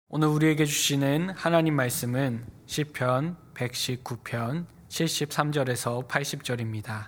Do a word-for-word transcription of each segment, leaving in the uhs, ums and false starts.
오늘 우리에게 주시는 하나님 말씀은 시편 백십구 편 칠십삼 절에서 팔십 절입니다.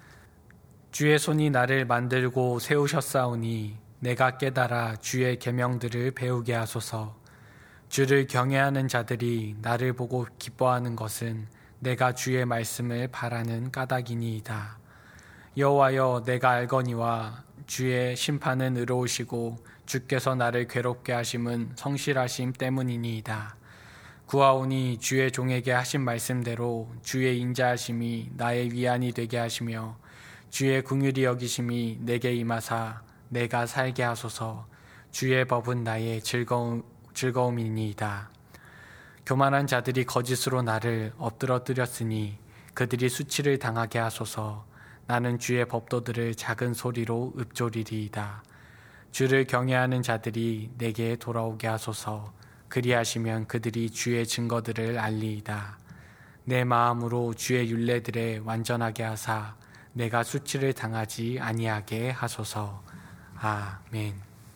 주의 손이 나를 만들고 세우셨사오니 내가 깨달아 주의 계명들을 배우게 하소서. 주를 경외하는 자들이 나를 보고 기뻐하는 것은 내가 주의 말씀을 바라는 까닭이니이다. 여호와여, 내가 알거니와 주의 심판은 의로우시고 주께서 나를 괴롭게 하심은 성실하심 때문이니이다. 구하오니 주의 종에게 하신 말씀대로 주의 인자하심이 나의 위안이 되게 하시며 주의 긍휼히 여기심이 내게 임하사 내가 살게 하소서. 주의 법은 나의 즐거움, 즐거움이니이다. 교만한 자들이 거짓으로 나를 엎드러뜨렸으니 그들이 수치를 당하게 하소서. 나는 주의 법도들을 작은 소리로 읊조리리이다. 주를 경외하는 자들이 내게 돌아오게 하소서. 그리하시면 그들이 주의 증거들을 알리이다. 내 마음으로 주의 율례들에 완전하게 하사 내가 수치를 당하지 아니하게 하소서. 아멘.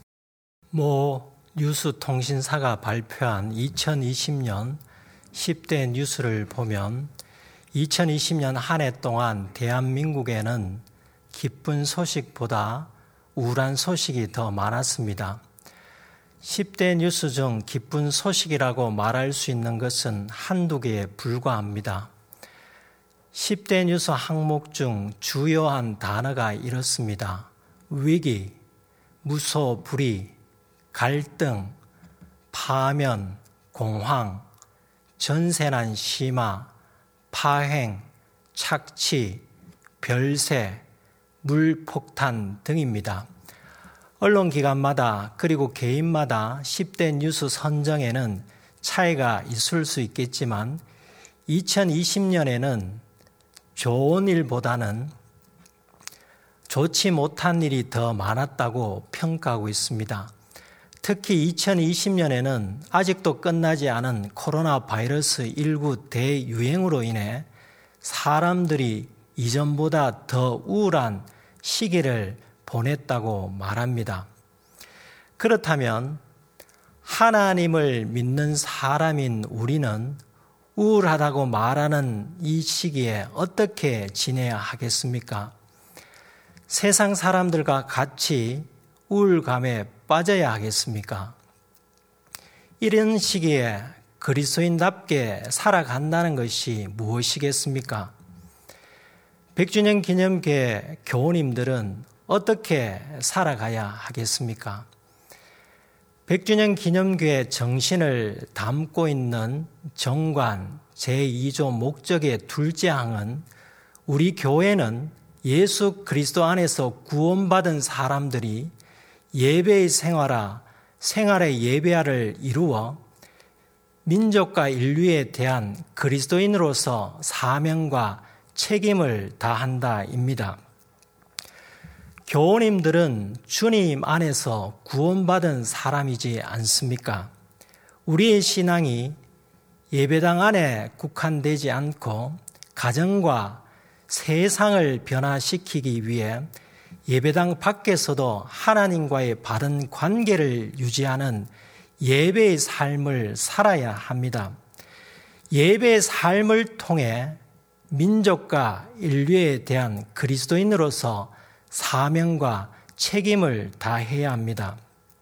모 뉴스통신사가 발표한 이천이십 년 십 대 뉴스를 보면 이천이십 년 한 해 동안 대한민국에는 기쁜 소식보다 우울한 소식이 더 많았습니다. 십 대 뉴스 중 기쁜 소식이라고 말할 수 있는 것은 한두 개에 불과합니다. 십 대 뉴스 항목 중 주요한 단어가 이렇습니다. 위기, 무소, 불위, 갈등, 파면, 공황, 전세난 심화, 파행, 착취, 별세, 물폭탄 등입니다. 언론기관마다 그리고 개인마다 십 대 뉴스 선정에는 차이가 있을 수 있겠지만 이천이십 년에는 좋은 일보다는 좋지 못한 일이 더 많았다고 평가하고 있습니다. 특히 이천이십 년에는 아직도 끝나지 않은 코로나 바이러스 십구 대유행으로 인해 사람들이 이전보다 더 우울한 시기를 보냈다고 말합니다. 그렇다면 하나님을 믿는 사람인 우리는 우울하다고 말하는 이 시기에 어떻게 지내야 하겠습니까? 세상 사람들과 같이 우울감에 빠져야 하겠습니까? 이런 시기에 그리스도인답게 살아간다는 것이 무엇이겠습니까? 백 주년 기념교회 교우님들은 어떻게 살아가야 하겠습니까? 백 주년 기념교회 정신을 담고 있는 정관 제이 조 목적의 둘째 항은 우리 교회는 예수 그리스도 안에서 구원받은 사람들이 예배의 생활화, 생활의 예배화를 이루어 민족과 인류에 대한 그리스도인으로서 사명과 책임을 다한다입니다. 교우님들은 주님 안에서 구원받은 사람이지 않습니까? 우리의 신앙이 예배당 안에 국한되지 않고 가정과 세상을 변화시키기 위해 예배당 밖에서도 하나님과의 바른 관계를 유지하는 예배의 삶을 살아야 합니다. 예배의 삶을 통해 민족과 인류에 대한 그리스도인으로서 사명과 책임을 다해야 합니다.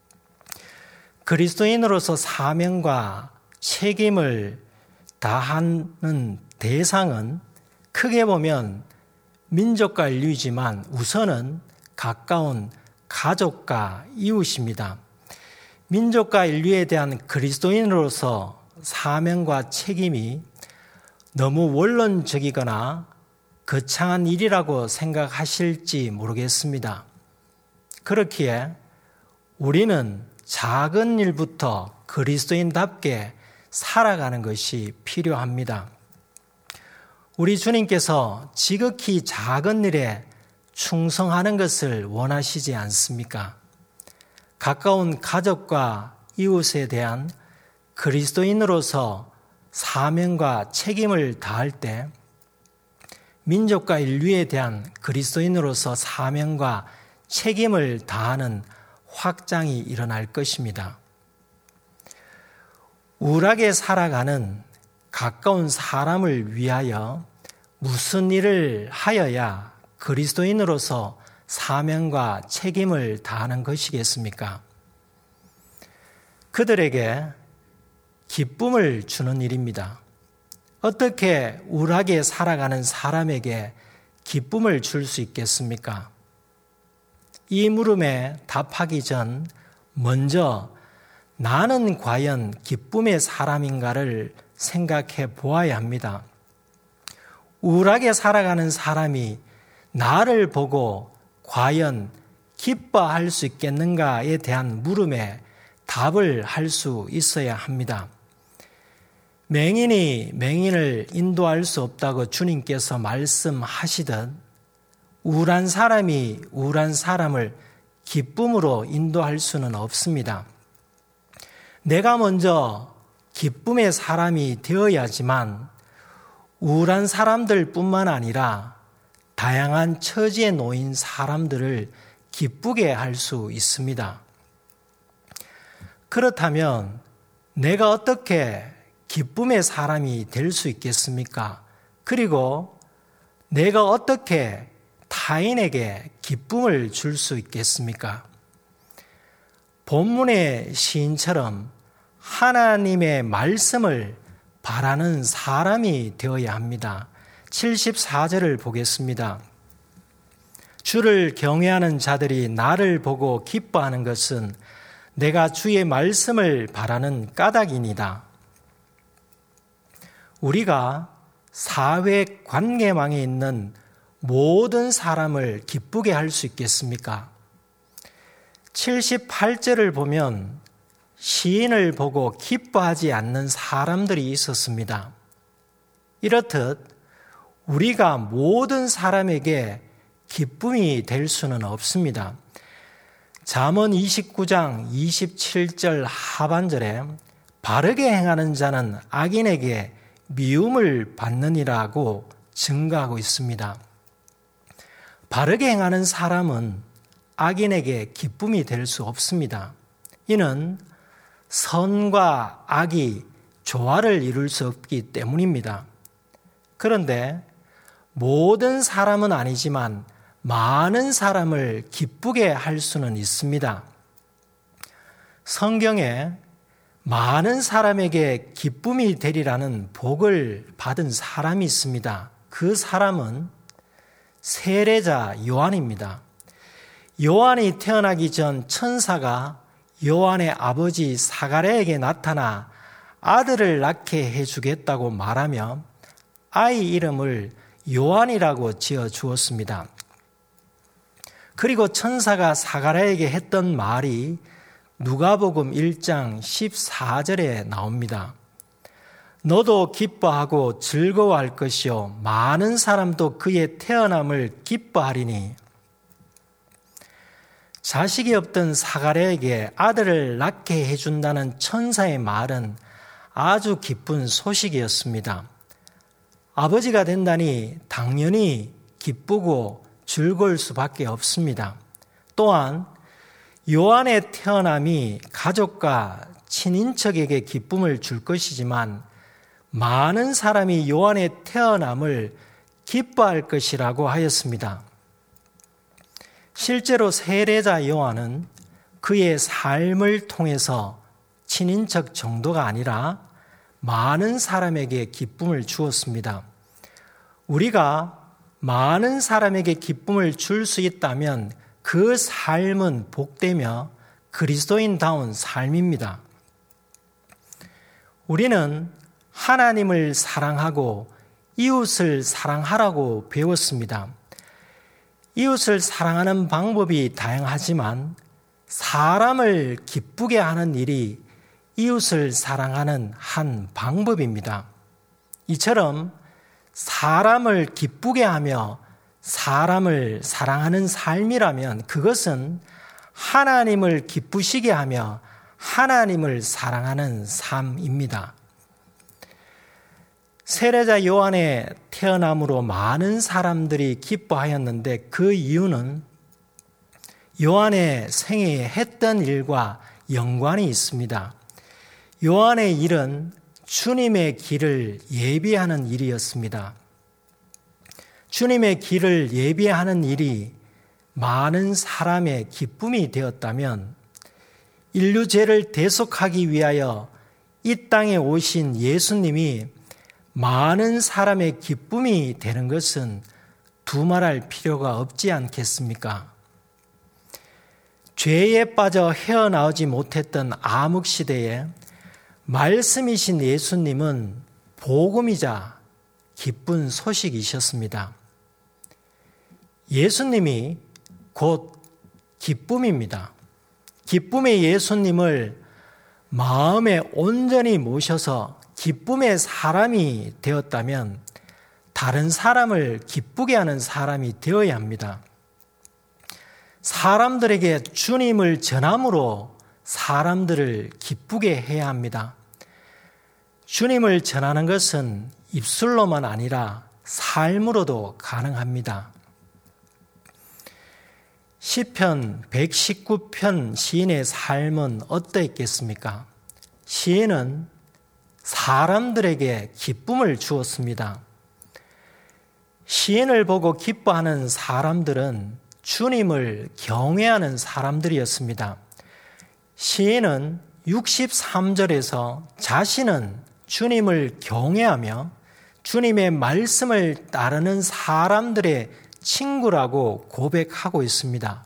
그리스도인으로서 사명과 책임을 다하는 대상은 크게 보면 민족과 인류이지만 우선은 가까운 가족과 이웃입니다. 민족과 인류에 대한 그리스도인으로서 사명과 책임이 너무 원론적이거나 거창한 일이라고 생각하실지 모르겠습니다. 그렇기에 우리는 작은 일부터 그리스도인답게 살아가는 것이 필요합니다. 우리 주님께서 지극히 작은 일에 충성하는 것을 원하시지 않습니까? 가까운 가족과 이웃에 대한 그리스도인으로서 사명과 책임을 다할 때 민족과 인류에 대한 그리스도인으로서 사명과 책임을 다하는 확장이 일어날 것입니다. 우울하게 살아가는 가까운 사람을 위하여 무슨 일을 하여야 그리스도인으로서 사명과 책임을 다하는 것이겠습니까? 그들에게 기쁨을 주는 일입니다. 어떻게 우울하게 살아가는 사람에게 기쁨을 줄 수 있겠습니까? 이 물음에 답하기 전 먼저 나는 과연 기쁨의 사람인가를 생각해 보아야 합니다. 우울하게 살아가는 사람이 나를 보고 과연 기뻐할 수 있겠는가에 대한 물음에 답을 할 수 있어야 합니다. 맹인이 맹인을 인도할 수 없다고 주님께서 말씀하시듯 우울한 사람이 우울한 사람을 기쁨으로 인도할 수는 없습니다. 내가 먼저 기쁨의 사람이 되어야지만 우울한 사람들 뿐만 아니라 다양한 처지에 놓인 사람들을 기쁘게 할 수 있습니다. 그렇다면 내가 어떻게 기쁨의 사람이 될 수 있겠습니까? 그리고 내가 어떻게 타인에게 기쁨을 줄 수 있겠습니까? 본문의 시인처럼 하나님의 말씀을 바라는 사람이 되어야 합니다. 칠십사 절을 보겠습니다. 주를 경외하는 자들이 나를 보고 기뻐하는 것은 내가 주의 말씀을 바라는 까닭이니이다. 우리가 사회 관계망에 있는 모든 사람을 기쁘게 할 수 있겠습니까? 칠십팔 절을 보면 시인을 보고 기뻐하지 않는 사람들이 있었습니다. 이렇듯 우리가 모든 사람에게 기쁨이 될 수는 없습니다. 잠언 이십구 장 이십칠 절 하반절에 바르게 행하는 자는 악인에게 미움을 받느니라고 증가하고 있습니다. 바르게 행하는 사람은 악인에게 기쁨이 될 수 없습니다. 이는 선과 악이 조화를 이룰 수 없기 때문입니다. 그런데 모든 사람은 아니지만 많은 사람을 기쁘게 할 수는 있습니다. 성경에 많은 사람에게 기쁨이 되리라는 복을 받은 사람이 있습니다. 그 사람은 세례자 요한입니다. 요한이 태어나기 전 천사가 요한의 아버지 사가랴에게 나타나 아들을 낳게 해주겠다고 말하며 아이 이름을 요한이라고 지어 주었습니다. 그리고 천사가 사가랴에게 했던 말이 누가복음 일 장 십사 절에 나옵니다. 너도 기뻐하고 즐거워할 것이요 많은 사람도 그의 태어남을 기뻐하리니. 자식이 없던 사가랴에게 아들을 낳게 해준다는 천사의 말은 아주 기쁜 소식이었습니다. 아버지가 된다니 당연히 기쁘고 즐거울 수밖에 없습니다. 또한 요한의 태어남이 가족과 친인척에게 기쁨을 줄 것이지만 많은 사람이 요한의 태어남을 기뻐할 것이라고 하였습니다. 실제로 세례자 요한은 그의 삶을 통해서 친인척 정도가 아니라 많은 사람에게 기쁨을 주었습니다. 우리가 많은 사람에게 기쁨을 줄 수 있다면 그 삶은 복되며 그리스도인다운 삶입니다. 우리는 하나님을 사랑하고 이웃을 사랑하라고 배웠습니다. 이웃을 사랑하는 방법이 다양하지만 사람을 기쁘게 하는 일이 이웃을 사랑하는 한 방법입니다. 이처럼 사람을 기쁘게 하며 사람을 사랑하는 삶이라면 그것은 하나님을 기쁘시게 하며 하나님을 사랑하는 삶입니다. 세례자 요한의 태어남으로 많은 사람들이 기뻐하였는데 그 이유는 요한의 생애에 했던 일과 연관이 있습니다. 요한의 일은 주님의 길을 예비하는 일이었습니다. 주님의 길을 예비하는 일이 많은 사람의 기쁨이 되었다면 인류 죄를 대속하기 위하여 이 땅에 오신 예수님이 많은 사람의 기쁨이 되는 것은 두말할 필요가 없지 않겠습니까? 죄에 빠져 헤어나오지 못했던 암흑시대에 말씀이신 예수님은 복음이자 기쁜 소식이셨습니다. 예수님이 곧 기쁨입니다. 기쁨의 예수님을 마음에 온전히 모셔서 기쁨의 사람이 되었다면 다른 사람을 기쁘게 하는 사람이 되어야 합니다. 사람들에게 주님을 전함으로 사람들을 기쁘게 해야 합니다. 주님을 전하는 것은 입술로만 아니라 삶으로도 가능합니다. 시편 백십구 편 시인의 삶은 어떠했겠습니까? 시인은 사람들에게 기쁨을 주었습니다. 시인을 보고 기뻐하는 사람들은 주님을 경외하는 사람들이었습니다. 시인은 육십삼 절에서 자신은 주님을 경외하며 주님의 말씀을 따르는 사람들의 친구라고 고백하고 있습니다.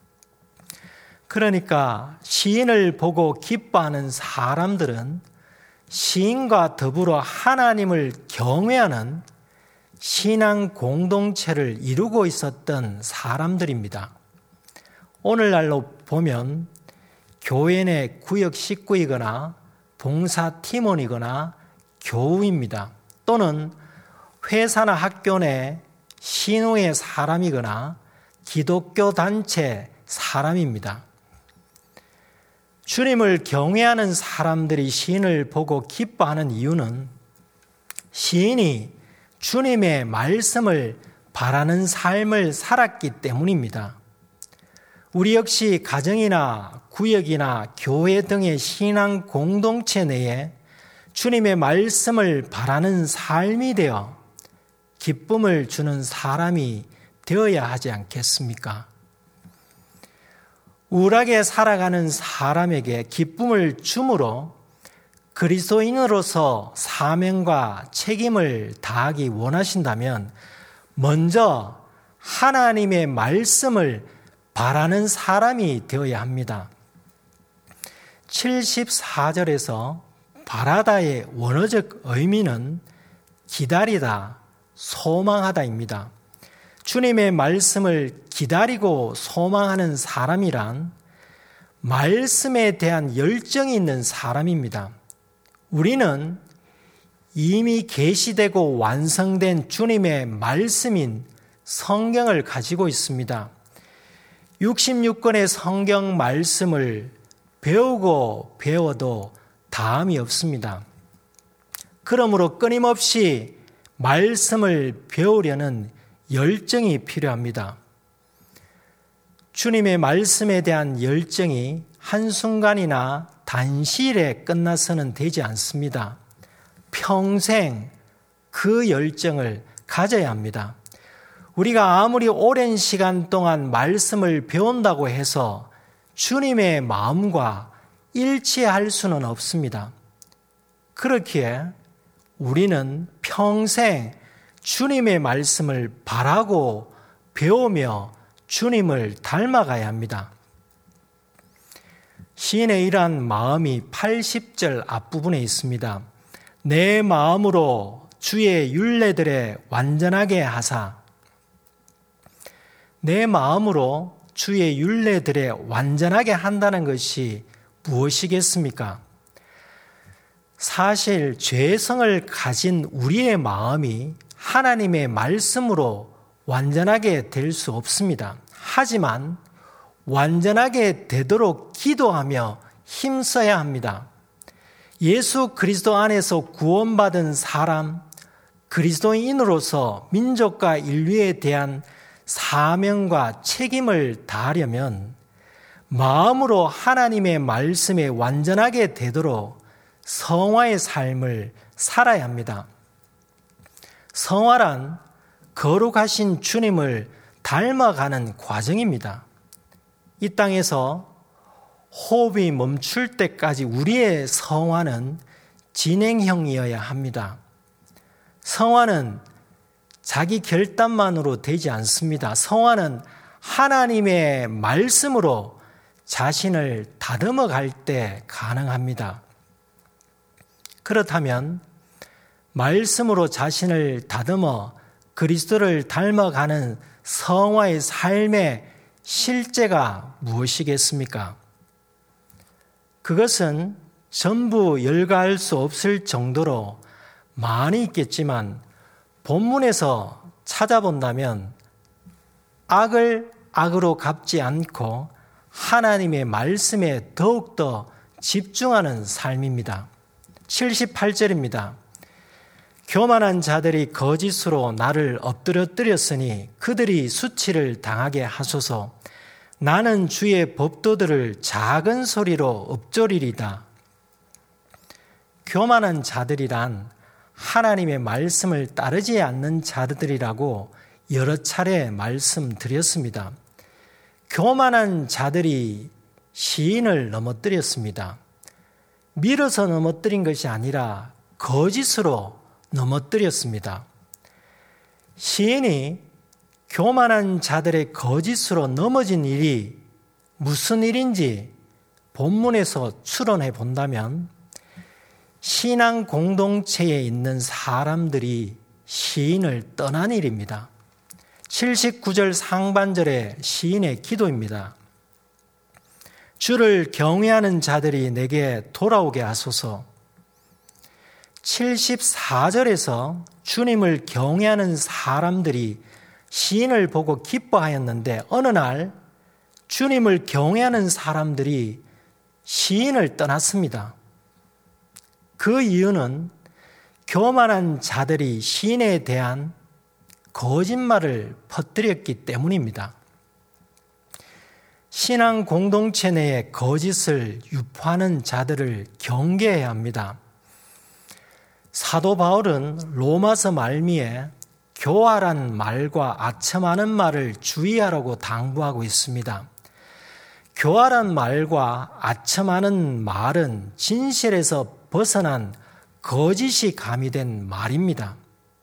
그러니까 시인을 보고 기뻐하는 사람들은 시인과 더불어 하나님을 경외하는 신앙 공동체를 이루고 있었던 사람들입니다. 오늘날로 보면 교회 내 구역 식구이거나 봉사 팀원이거나 교우입니다. 또는 회사나 학교 내 신우의 사람이거나 기독교 단체 사람입니다. 주님을 경외하는 사람들이 시인을 보고 기뻐하는 이유는 시인이 주님의 말씀을 바라는 삶을 살았기 때문입니다. 우리 역시 가정이나 구역이나 교회 등의 신앙 공동체 내에 주님의 말씀을 바라는 삶이 되어 기쁨을 주는 사람이 되어야 하지 않겠습니까? 우울하게 살아가는 사람에게 기쁨을 주므로 그리스도인으로서 사명과 책임을 다하기 원하신다면 먼저 하나님의 말씀을 바라는 사람이 되어야 합니다. 칠십사 절에서 바라다의 원어적 의미는 기다리다, 소망하다입니다. 주님의 말씀을 기다리고 소망하는 사람이란 말씀에 대한 열정이 있는 사람입니다. 우리는 이미 계시되고 완성된 주님의 말씀인 성경을 가지고 있습니다. 육십육 권의 성경 말씀을 배우고 배워도 다함이 없습니다. 그러므로 끊임없이 말씀을 배우려는 열정이 필요합니다. 주님의 말씀에 대한 열정이 한순간이나 단시일에 끝나서는 되지 않습니다. 평생 그 열정을 가져야 합니다. 우리가 아무리 오랜 시간 동안 말씀을 배운다고 해서 주님의 마음과 일치할 수는 없습니다. 그렇기에 우리는 평생 주님의 말씀을 바라고 배우며 주님을 닮아가야 합니다. 시인의 이러한 마음이 팔십 절 앞부분에 있습니다. 내 마음으로 주의 율례들에 완전하게 하사. 내 마음으로 주의 율례들에 완전하게 한다는 것이 무엇이겠습니까? 사실 죄성을 가진 우리의 마음이 하나님의 말씀으로 완전하게 될 수 없습니다. 하지만 완전하게 되도록 기도하며 힘써야 합니다. 예수 그리스도 안에서 구원받은 사람, 그리스도인으로서 민족과 인류에 대한 사명과 책임을 다하려면 마음으로 하나님의 말씀에 완전하게 되도록 성화의 삶을 살아야 합니다. 성화란 거룩하신 주님을 닮아가는 과정입니다. 이 땅에서 호흡이 멈출 때까지 우리의 성화는 진행형이어야 합니다. 성화는 자기 결단만으로 되지 않습니다. 성화는 하나님의 말씀으로 자신을 다듬어 갈 때 가능합니다. 그렇다면 말씀으로 자신을 다듬어 그리스도를 닮아가는 성화의 삶의 실제가 무엇이겠습니까? 그것은 전부 열거할 수 없을 정도로 많이 있겠지만 본문에서 찾아본다면 악을 악으로 갚지 않고 하나님의 말씀에 더욱더 집중하는 삶입니다. 칠십팔 절입니다. 교만한 자들이 거짓으로 나를 엎드러뜨렸으니 그들이 수치를 당하게 하소서. 나는 주의 법도들을 작은 소리로 읊조리리다. 교만한 자들이란 하나님의 말씀을 따르지 않는 자들이라고 여러 차례 말씀드렸습니다. 교만한 자들이 시인을 넘어뜨렸습니다. 밀어서 넘어뜨린 것이 아니라 거짓으로 넘어뜨렸습니다. 시인이 교만한 자들의 거짓으로 넘어진 일이 무슨 일인지 본문에서 추론해 본다면 신앙 공동체에 있는 사람들이 시인을 떠난 일입니다. 칠십구 절 상반절의 시인의 기도입니다. 주를 경외하는 자들이 내게 돌아오게 하소서. 칠십사 절에서 주님을 경외하는 사람들이 시인을 보고 기뻐하였는데 어느 날 주님을 경외하는 사람들이 시인을 떠났습니다. 그 이유는 교만한 자들이 시인에 대한 거짓말을 퍼뜨렸기 때문입니다. 신앙 공동체 내에 거짓을 유포하는 자들을 경계해야 합니다. 사도 바울은 로마서 말미에 교활한 말과 아첨하는 말을 주의하라고 당부하고 있습니다. 교활한 말과 아첨하는 말은 진실에서 벗어난 거짓이 가미된 말입니다.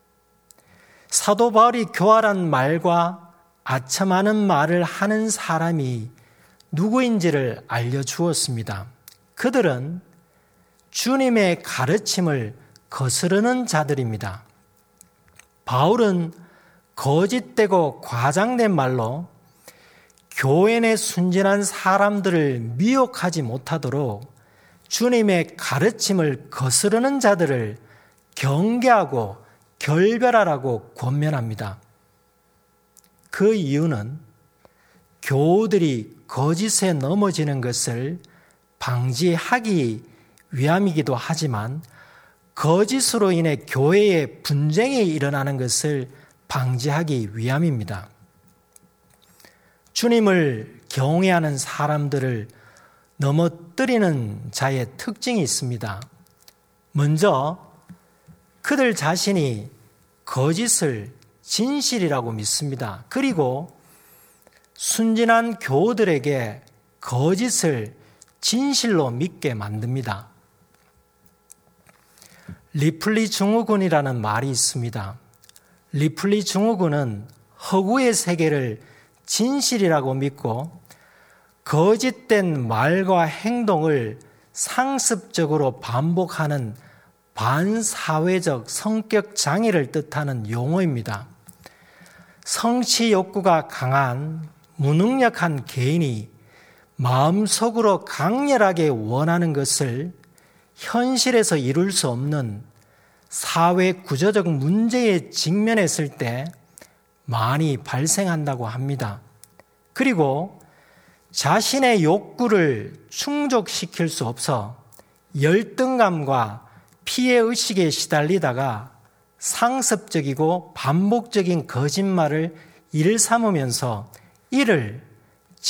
사도 바울이 교활한 말과 아첨하는 말을 하는 사람이 누구인지를 알려주었습니다. 그들은 주님의 가르침을 거스르는 자들입니다. 바울은 거짓되고 과장된 말로 교회 내 순진한 사람들을 미혹하지 못하도록 주님의 가르침을 거스르는 자들을 경계하고 결별하라고 권면합니다. 그 이유는 교우들이 거짓에 넘어지는 것을 방지하기 위함이기도 하지만 거짓으로 인해 교회에 분쟁이 일어나는 것을 방지하기 위함입니다. 주님을 경외하는 사람들을 넘어뜨리는 자의 특징이 있습니다. 먼저 그들 자신이 거짓을 진실이라고 믿습니다. 그리고 순진한 교우들에게 거짓을 진실로 믿게 만듭니다. 리플리 증후군이라는 말이 있습니다. 리플리 증후군은 허구의 세계를 진실이라고 믿고 거짓된 말과 행동을 상습적으로 반복하는 반사회적 성격 장애를 뜻하는 용어입니다. 성취 욕구가 강한 무능력한 개인이 마음속으로 강렬하게 원하는 것을 현실에서 이룰 수 없는 사회 구조적 문제에 직면했을 때 많이 발생한다고 합니다. 그리고 자신의 욕구를 충족시킬 수 없어 열등감과 피해의식에 시달리다가 상습적이고 반복적인 거짓말을 일삼으면서 이를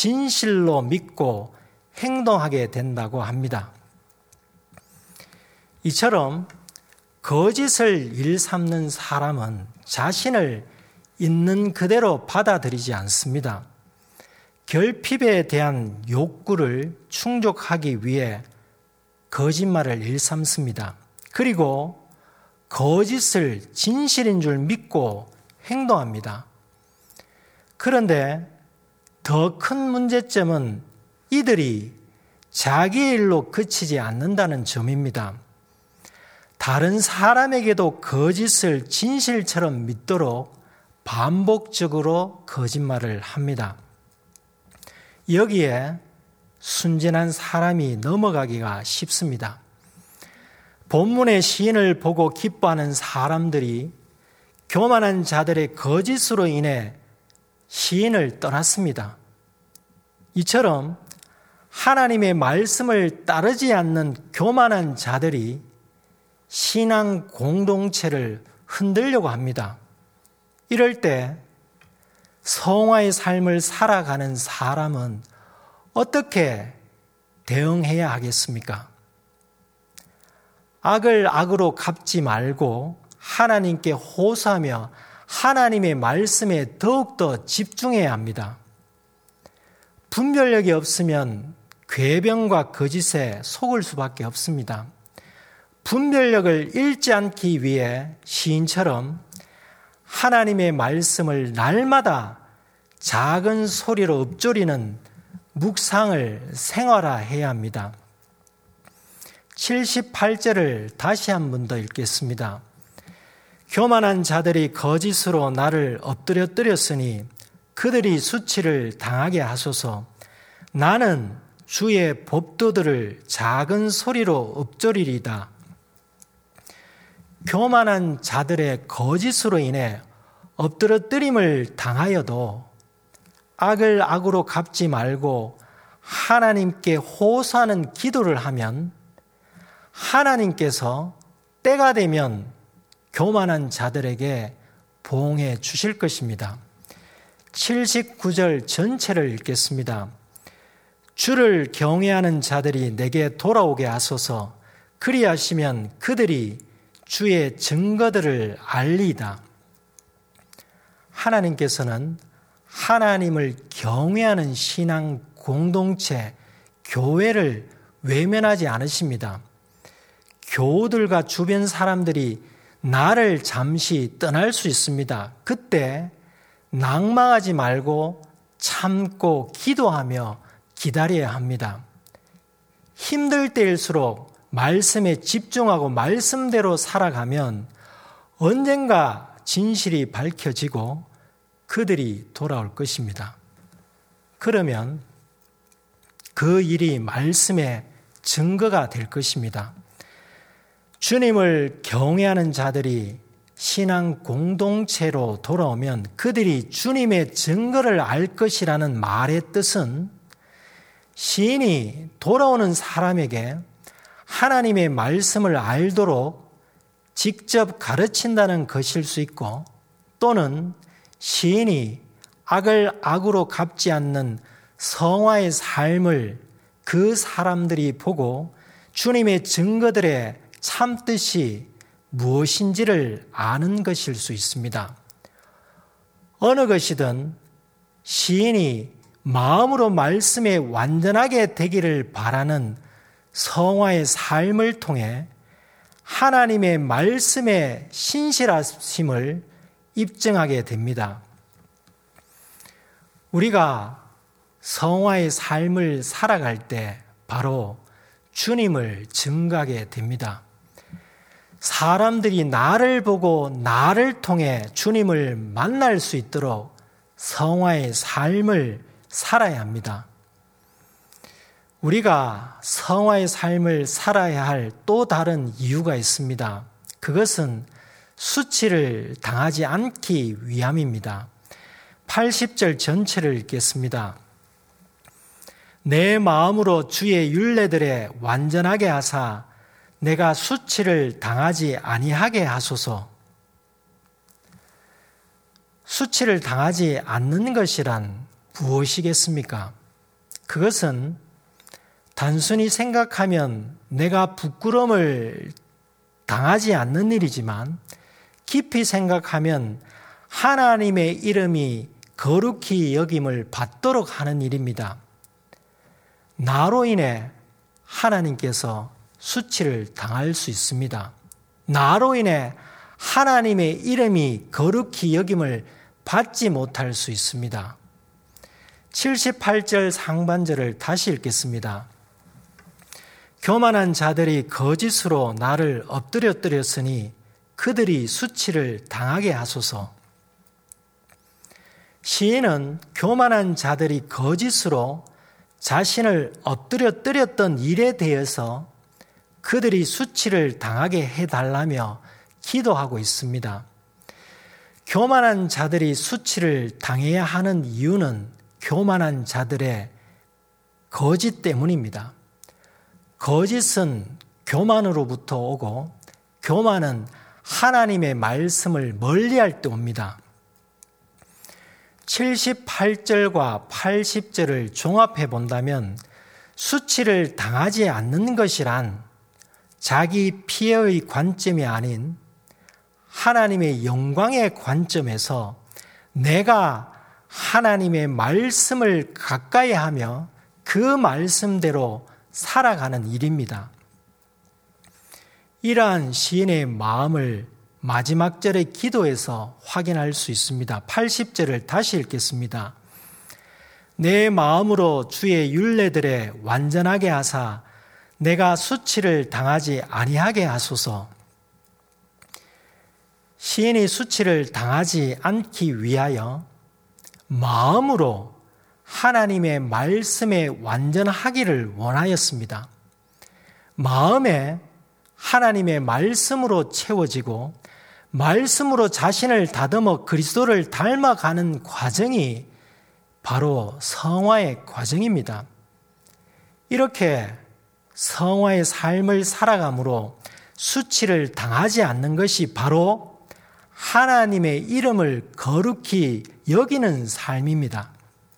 진실로 믿고 행동하게 된다고 합니다. 이처럼 거짓을 일삼는 사람은 자신을 있는 그대로 받아들이지 않습니다. 결핍에 대한 욕구를 충족하기 위해 거짓말을 일삼습니다. 그리고 거짓을 진실인 줄 믿고 행동합니다. 그런데 더 큰 문제점은 이들이 자기 일로 그치지 않는다는 점입니다. 다른 사람에게도 거짓을 진실처럼 믿도록 반복적으로 거짓말을 합니다. 여기에 순진한 사람이 넘어가기가 쉽습니다. 본문의 시인을 보고 기뻐하는 사람들이 교만한 자들의 거짓으로 인해 시인을 떠났습니다. 이처럼 하나님의 말씀을 따르지 않는 교만한 자들이 신앙 공동체를 흔들려고 합니다. 이럴 때 성화의 삶을 살아가는 사람은 어떻게 대응해야 하겠습니까? 악을 악으로 갚지 말고 하나님께 호소하며 하나님의 말씀에 더욱더 집중해야 합니다. 분별력이 없으면 궤변과 거짓에 속을 수밖에 없습니다. 분별력을 잃지 않기 위해 시인처럼 하나님의 말씀을 날마다 작은 소리로 읊조리는 묵상을 생활화해야 합니다. 칠십팔 절을 다시 한 번 더 읽겠습니다. 교만한 자들이 거짓으로 나를 엎드려뜨렸으니 그들이 수치를 당하게 하소서. 나는 주의 법도들을 작은 소리로 읊조리리다. 교만한 자들의 거짓으로 인해 엎드러뜨림을 당하여도 악을 악으로 갚지 말고 하나님께 호소하는 기도를 하면 하나님께서 때가 되면 교만한 자들에게 보응해 주실 것입니다. 칠십구 절 전체를 읽겠습니다. 주를 경외하는 자들이 내게 돌아오게 하소서. 그리하시면 그들이 주의 증거들을 알리이다. 하나님께서는 하나님을 경외하는 신앙 공동체, 교회를 외면하지 않으십니다. 교우들과 주변 사람들이 나를 잠시 떠날 수 있습니다. 그때 낭망하지 말고 참고 기도하며 기다려야 합니다. 힘들 때일수록 말씀에 집중하고 말씀대로 살아가면 언젠가 진실이 밝혀지고 그들이 돌아올 것입니다. 그러면 그 일이 말씀의 증거가 될 것입니다. 주님을 경외하는 자들이 신앙 공동체로 돌아오면 그들이 주님의 증거를 알 것이라는 말의 뜻은 시인이 돌아오는 사람에게 하나님의 말씀을 알도록 직접 가르친다는 것일 수 있고, 또는 시인이 악을 악으로 갚지 않는 성화의 삶을 그 사람들이 보고 주님의 증거들의 참뜻이 무엇인지를 아는 것일 수 있습니다. 어느 것이든 시인이 마음으로 말씀에 완전하게 되기를 바라는 성화의 삶을 통해 하나님의 말씀의 신실하심을 입증하게 됩니다. 우리가 성화의 삶을 살아갈 때 바로 주님을 증거하게 됩니다. 사람들이 나를 보고 나를 통해 주님을 만날 수 있도록 성화의 삶을 살아야 합니다. 우리가 성화의 삶을 살아야 할 또 다른 이유가 있습니다. 그것은 수치를 당하지 않기 위함입니다. 팔십 절 전체를 읽겠습니다. 내 마음으로 주의 율례들에 완전하게 하사 내가 수치를 당하지 아니하게 하소서. 수치를 당하지 않는 것이란 무엇이겠습니까? 그것은 단순히 생각하면 내가 부끄러움을 당하지 않는 일이지만 깊이 생각하면 하나님의 이름이 거룩히 여김을 받도록 하는 일입니다. 나로 인해 하나님께서 수치를 당할 수 있습니다. 나로 인해 하나님의 이름이 거룩히 여김을 받지 못할 수 있습니다. 칠십팔 절 상반절을 다시 읽겠습니다. 교만한 자들이 거짓으로 나를 엎드려뜨렸으니 그들이 수치를 당하게 하소서. 시인은 교만한 자들이 거짓으로 자신을 엎드려뜨렸던 일에 대해서 그들이 수치를 당하게 해달라며 기도하고 있습니다. 교만한 자들이 수치를 당해야 하는 이유는 교만한 자들의 거짓 때문입니다. 거짓은 교만으로부터 오고 교만은 하나님의 말씀을 멀리할 때 옵니다. 칠십팔 절과 팔십 절을 종합해 본다면 수치를 당하지 않는 것이란 자기 피해의 관점이 아닌 하나님의 영광의 관점에서 내가 하나님의 말씀을 가까이 하며 그 말씀대로 살아가는 일입니다. 이러한 시인의 마음을 마지막 절의 기도에서 확인할 수 있습니다. 팔십 절을 다시 읽겠습니다. 내 마음으로 주의 율례들에 완전하게 하사 내가 수치를 당하지 아니하게 하소서. 시인이 수치를 당하지 않기 위하여 마음으로 하나님의 말씀에 완전하기를 원하였습니다. 마음에 하나님의 말씀으로 채워지고 말씀으로 자신을 다듬어 그리스도를 닮아가는 과정이 바로 성화의 과정입니다. 이렇게 성화의 삶을 살아감으로 수치를 당하지 않는 것이 바로 하나님의 이름을 거룩히 여기는 삶입니다.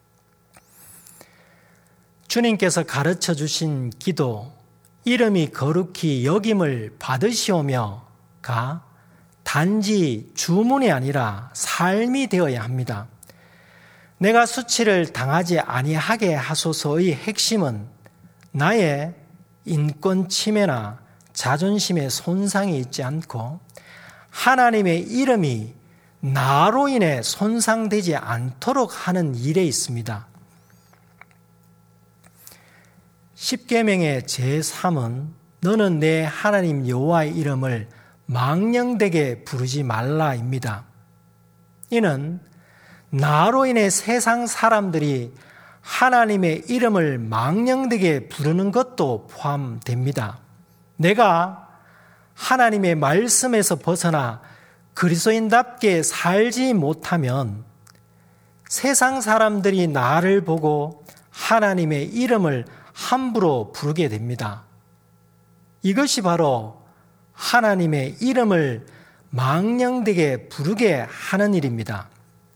주님께서 가르쳐 주신 기도, 이름이 거룩히 여김을 받으시오며가 단지 주문이 아니라 삶이 되어야 합니다. 내가 수치를 당하지 아니하게 하소서의 핵심은 나의 인권 침해나 자존심의 손상이 있지 않고 하나님의 이름이 나로 인해 손상되지 않도록 하는 일에 있습니다. 십계명의 제삼은 너는 내 하나님 여호와의 이름을 망령되게 부르지 말라입니다. 이는 나로 인해 세상 사람들이 하나님의 이름을 망령되게 부르는 것도 포함됩니다. 내가 하나님의 말씀에서 벗어나 그리스도인답게 살지 못하면 세상 사람들이 나를 보고 하나님의 이름을 함부로 부르게 됩니다. 이것이 바로 하나님의 이름을 망령되게 부르게 하는 일입니다.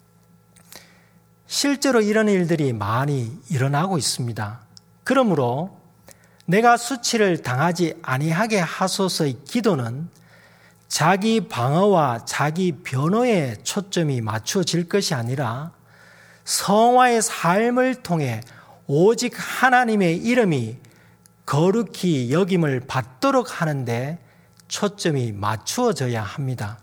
실제로 이런 일들이 많이 일어나고 있습니다. 그러므로 내가 수치를 당하지 아니하게 하소서의 기도는 자기 방어와 자기 변호에 초점이 맞춰질 것이 아니라 성화의 삶을 통해 오직 하나님의 이름이 거룩히 여김을 받도록 하는데 초점이 맞추어져야 합니다.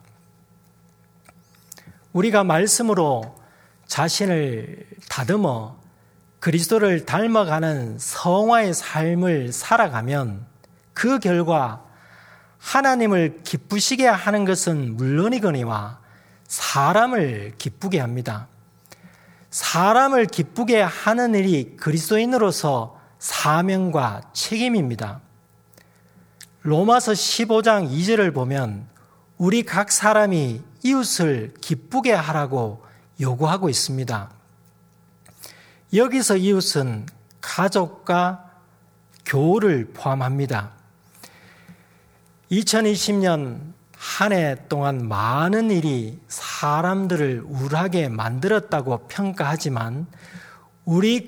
우리가 말씀으로 자신을 다듬어 그리스도를 닮아가는 성화의 삶을 살아가면 그 결과 하나님을 기쁘시게 하는 것은 물론이거니와 사람을 기쁘게 합니다. 사람을 기쁘게 하는 일이 그리스도인으로서 사명과 책임입니다. 로마서 십오 장 이 절을 보면 우리 각 사람이 이웃을 기쁘게 하라고 요구하고 있습니다. 여기서 이웃은 가족과 교우를 포함합니다. 이천이십 년 한 해 동안 많은 일이 사람들을 우울하게 만들었다고 평가하지만 우리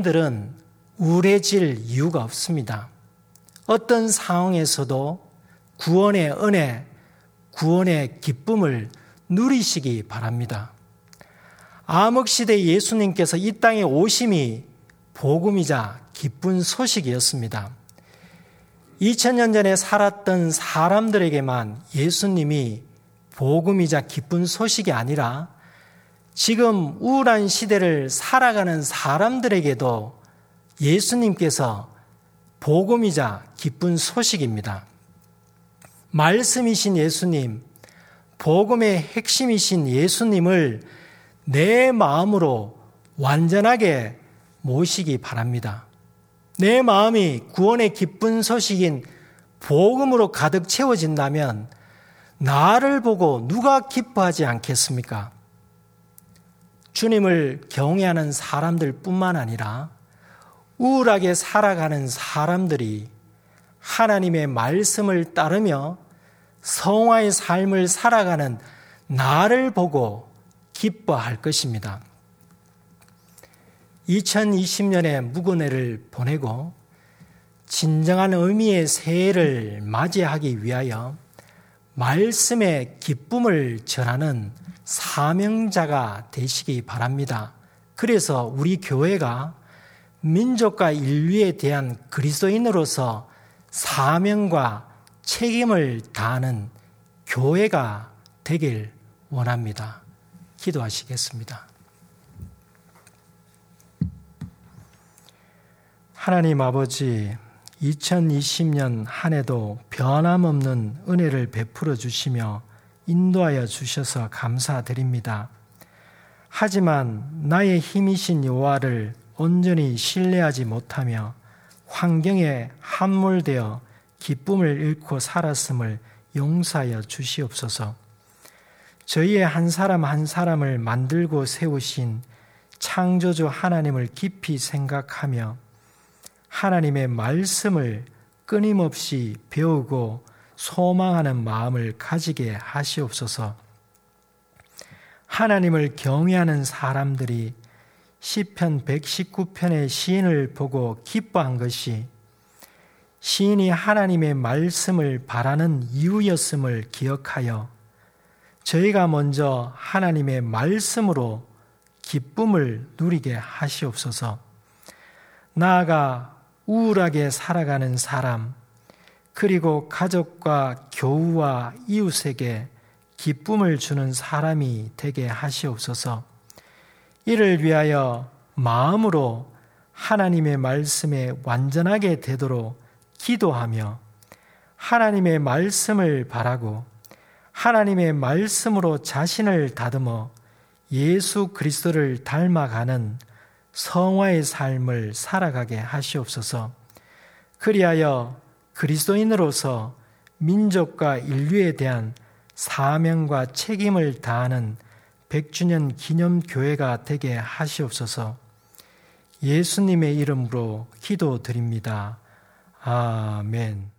그리스도인들은 우울해질 이유가 없습니다. 어떤 상황에서도 구원의 은혜, 구원의 기쁨을 누리시기 바랍니다. 암흑시대 예수님께서 이 땅에 오심이 복음이자 기쁜 소식이었습니다. 이천 년 전에 살았던 사람들에게만 예수님이 복음이자 기쁜 소식이 아니라 지금 우울한 시대를 살아가는 사람들에게도 예수님께서 복음이자 기쁜 소식입니다. 말씀이신 예수님, 복음의 핵심이신 예수님을 내 마음으로 완전하게 모시기 바랍니다. 내 마음이 구원의 기쁜 소식인 복음으로 가득 채워진다면 나를 보고 누가 기뻐하지 않겠습니까? 주님을 경외하는 사람들 뿐만 아니라 우울하게 살아가는 사람들이 하나님의 말씀을 따르며 성화의 삶을 살아가는 나를 보고 기뻐할 것입니다. 이천이십 년의 무고내를 보내고 진정한 의미의 새해를 맞이하기 위하여 말씀의 기쁨을 전하는 사명자가 되시기 바랍니다. 그래서 우리 교회가 민족과 인류에 대한 그리스도인으로서 사명과 책임을 다하는 교회가 되길 원합니다. 기도하시겠습니다. 하나님 아버지, 이천이십 년 한 해도 변함없는 은혜를 베풀어 주시며 인도하여 주셔서 감사드립니다. 하지만 나의 힘이신 여호와를 온전히 신뢰하지 못하며 환경에 함몰되어 기쁨을 잃고 살았음을 용서하여 주시옵소서. 저희의 한 사람 한 사람을 만들고 세우신 창조주 하나님을 깊이 생각하며 하나님의 말씀을 끊임없이 배우고 소망하는 마음을 가지게 하시옵소서. 하나님을 경외하는 사람들이 시편 백십구 편의 시인을 보고 기뻐한 것이 시인이 하나님의 말씀을 바라는 이유였음을 기억하여 저희가 먼저 하나님의 말씀으로 기쁨을 누리게 하시옵소서. 나아가 우울하게 살아가는 사람, 그리고 가족과 교우와 이웃에게 기쁨을 주는 사람이 되게 하시옵소서. 이를 위하여 마음으로 하나님의 말씀에 완전하게 되도록 기도하며 하나님의 말씀을 바라고 하나님의 말씀으로 자신을 다듬어 예수 그리스도를 닮아가는 성화의 삶을 살아가게 하시옵소서. 그리하여 그리스도인으로서 민족과 인류에 대한 사명과 책임을 다하는 백 주년 기념교회가 되게 하시옵소서. 예수님의 이름으로 기도드립니다. 아멘.